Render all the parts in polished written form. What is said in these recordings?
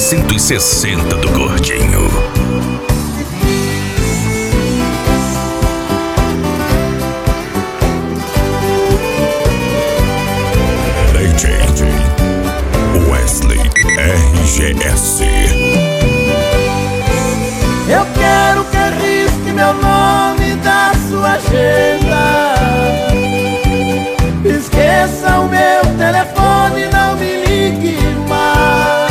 160 do Gordinho. DJ Wesley RGS. Eu quero que risque meu nome da sua agenda. Esqueça o meu telefone, não me ligue mais,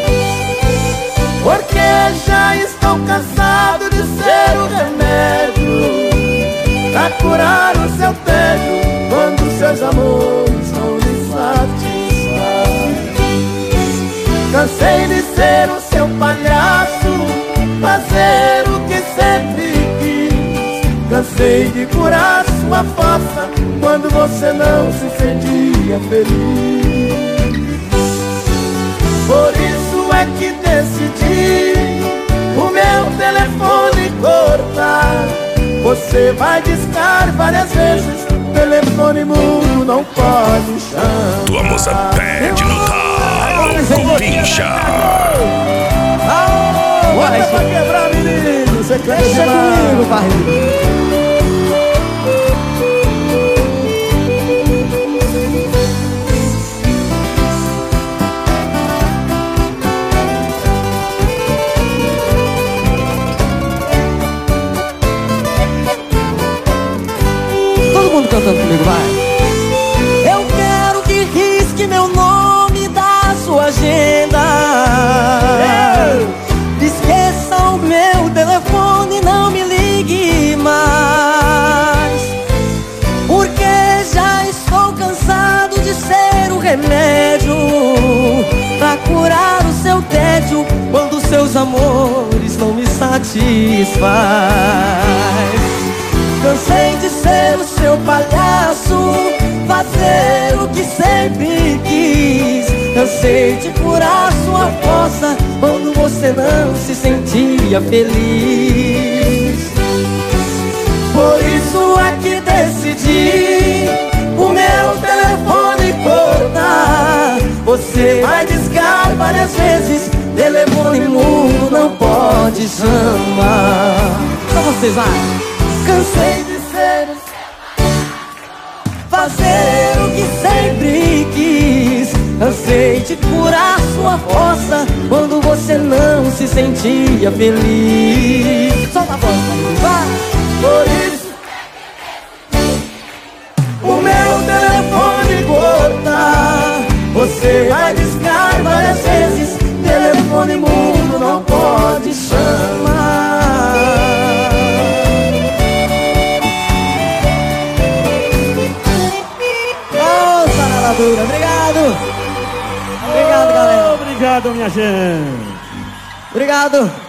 porque já estou cansado de ser o remédio pra curar o seu tédio quando seus amores não lhe satisfazem. Cansei de ser o seu palhaço, fazer o que sempre quis. Cansei de curar sua fossa quando você não se sentia feliz. Por isso é que decidi o meu telefone cortar. Você vai discar várias vezes, telefone mudo não pode chamar. Tua moça pede no talo com pincha. Bota pra quebrar, menino. Você quer deixar comigo, barriga. Todo mundo cantando comigo, vai. Eu quero que risque meu nome da sua agenda. Esqueça o meu telefone, não me ligue mais, porque já estou cansado de ser o remédio pra curar o seu tédio quando seus amores não me satisfaz. Cansei de ser o seu palhaço, fazer o que sempre quis. Cansei de curar sua fossa quando você não se sentia feliz. Por isso é que decidi o meu telefone cortar. Você vai discar várias vezes, telefone mudo não pode chamar. Só vocês, vai. Cansei de ser o seu, fazer o que sempre quis. Cansei de curar sua fossa quando você não se sentia feliz. Solta a voz, vai. Por isso o meu telefone cortar. Você vai discar várias vezes, telefone mudo não pode chamar. Obrigado. Obrigado, galera. Obrigado, minha gente. Obrigado.